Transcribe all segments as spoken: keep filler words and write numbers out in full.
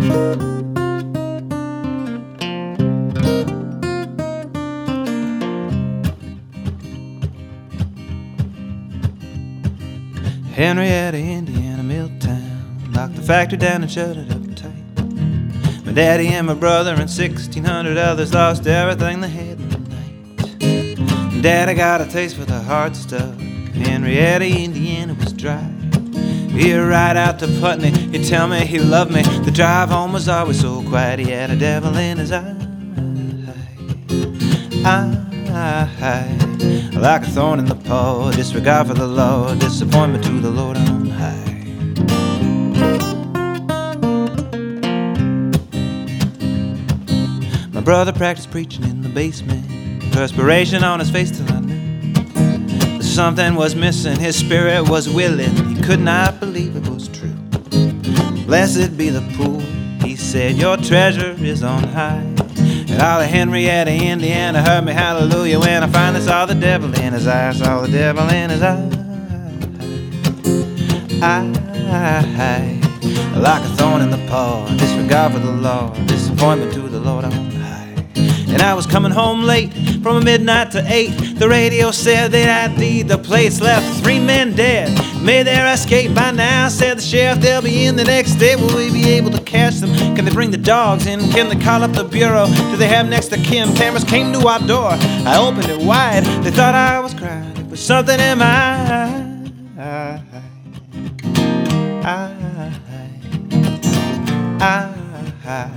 Henrietta, Indiana, Milltown, locked the factory down and shut it up tight. My daddy and my brother and sixteen hundred others lost everything they had in the night. Daddy got a taste for the hard stuff. Henrietta, Indiana was dry. He'd ride out to Putney, he'd tell me he loved me. The drive home was always so quiet, he had a devil in his eye. I, like a thorn in the paw, disregard for the law, disappointment to the Lord on high. My brother practiced preaching in the basement, perspiration on his face till I knew something was missing. His spirit was willing, he could not believe it was true. Blessed be the poor, he said, your treasure is on high. And all of Henrietta, Indiana heard me hallelujah when I finally saw the devil in his eye. Saw the devil in his eye. I, like a thorn in the paw, disregard for the law, disappointment to the Lord on high. And I was coming home late from midnight to eight. The radio said that I'd lead the place, left three men dead, made their escape by now. Said the sheriff, they'll be in the next day. Will we be able to catch them? Can they bring the dogs in? Can they call up the bureau? Do they have next of kin? Cameras came to our door, I opened it wide. They thought I was crying, it was something in my eye. I, I, I, I,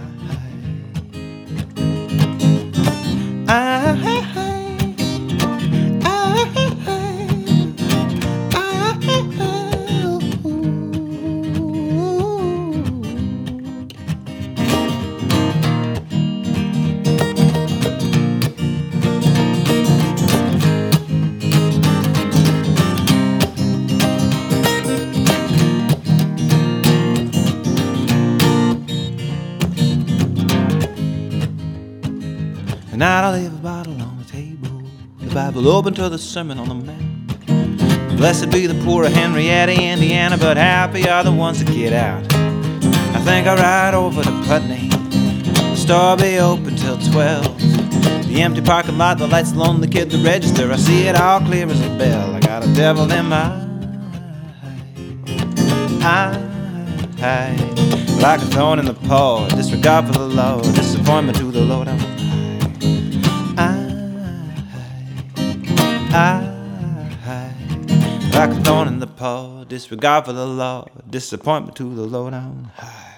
Tonight I'll leave a bottle on the table, the Bible open to the Sermon on the Mount. Blessed be the poor of Henrietta, Indiana, but happy are the ones that get out. I think I'll ride over to Putney, the store will be open till twelve. The empty parking lot, the lights, the lonely kid, the register, I see it all clear as a bell. I got a devil in my eye, like a thorn in the paw, disregard for the law, disappointment to the Lord on high. I, like a thorn in the paw, disregard for the law, disappointment to the Lord on high.